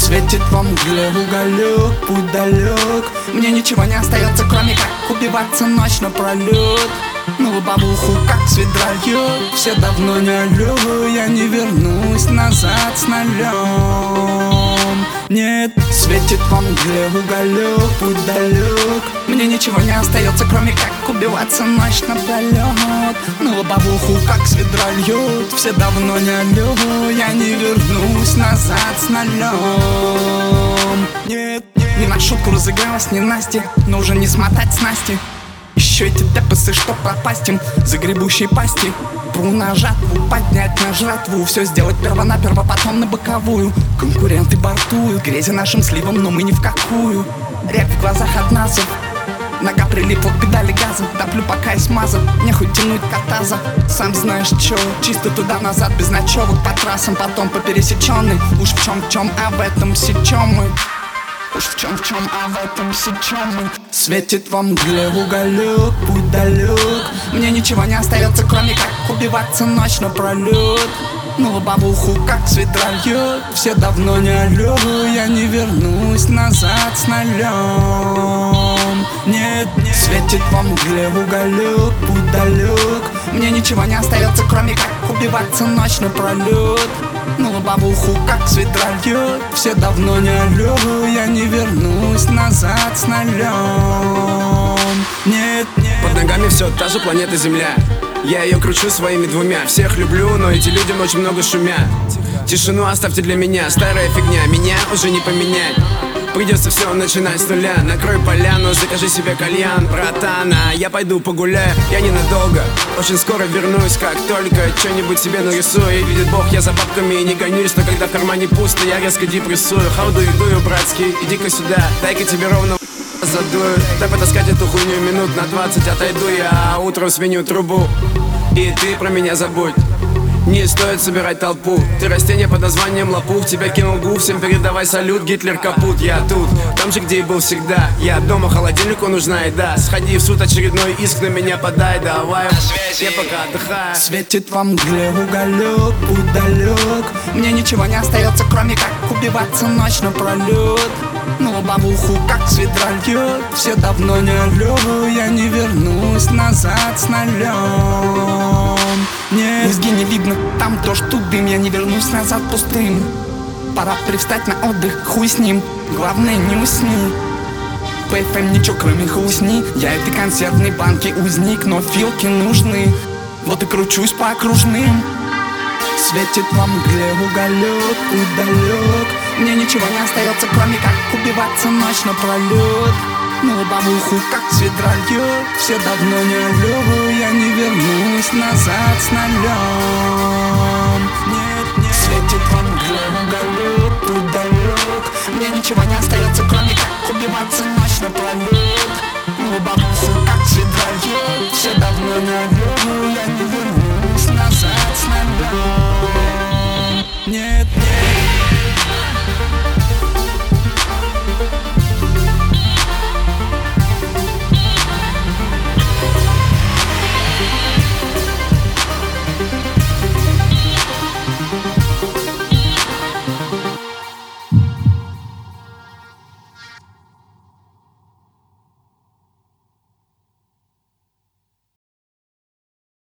Светит во мгле уголек, путь далек. Мне ничего не остается, кроме как убиваться ночь напролет. Ну бабуху как с ведра льет. Все давно не алё, я не вернусь назад с нулем. Нет, светит во мгле уголек, путь далек. Мне ничего не остается, кроме как убиваться ночь напролет. Ну бабуху как с ведра льет. Все давно не алё, я не вернусь назад с нулем. Нет, не на шутку разыгралась ненастье, но уже не смотать снасти. Еще эти депесы, что пропасть им, загребущие пасти. Пру на жатву, поднять на жратву. Все сделать перво-наперво, потом на боковую. Конкуренты бортуют, грезя нашим сливом, но мы ни в какую. Рябь в глазах от насов, нога прилипла к педали газа. Топлю пока и смазан, нехуй тянуть катаза. Сам знаешь чё, чисто туда-назад, без ночевок по трассам, потом по пересеченной. Уж в чем, а в этом сечем мы. Уж в чем, а в этом сечем мы. Светит во мгле уголек, путь далек. Мне ничего не остается, кроме как убиваться ночь напролет. Ну бабуху как с ведра льет. Все давно не алё, я не вернусь назад с нулем. Нет, светит во мгле уголек, путь далек. Мне ничего не остается, кроме как убиваться ночь напролет. Ну бабуху как с ведра льет. Все давно не алё, я не вернусь назад с нулем. Нет, под ногами все та же планета Земля. Я ее кручу своими двумя. Всех люблю, но эти люди очень много шумят. Тишину оставьте для меня, старая фигня, меня уже не поменять. Придется все начинать с нуля. Накрой поляну, закажи себе кальян, братана. Я пойду погуляю, я ненадолго. Очень скоро вернусь, как только что-нибудь себе нарисую. И видит Бог, я за бабками и не гонюсь. Но когда в кармане пусто, я резко депрессую. Хаудую, дую, братский, иди-ка сюда, дай-ка тебе ровно задую. Дай потаскать эту хуйню минут на 20, отойду я, а утром сменю трубу. И ты про меня забудь. Не стоит собирать толпу. Ты растение под названием лопух. Тебя кинул гуф, всем передавай салют. Гитлер капут, я тут, там же, где и был всегда. Я дома, холодильнику нужна еда. Сходи в суд, очередной иск на меня подай. Давай, я пока отдыхаю. Светит во мгле уголек, путь далек. Мне ничего не остается, кроме как убиваться ночь напролет. Ну бабуху как с ведра льет. Все давно не алё, я не вернусь назад с нулем. Нет, низги не видно, там дождь, тут дым. Я не вернусь назад пустым. Пора привстать на отдых, хуй с ним. Главное не усни. ПФМ ничего кроме хусни. Я этой консервной банки узник, но филки нужны. Вот и кручусь по окружным. Светит во мгле уголек, путь далек. Мне ничего не остается, кроме как убиваться ночь напролет. Ну бабуху как с ведра льет. Все давно не алё, я не вернусь назад с нулем. Нет, светит во мгле.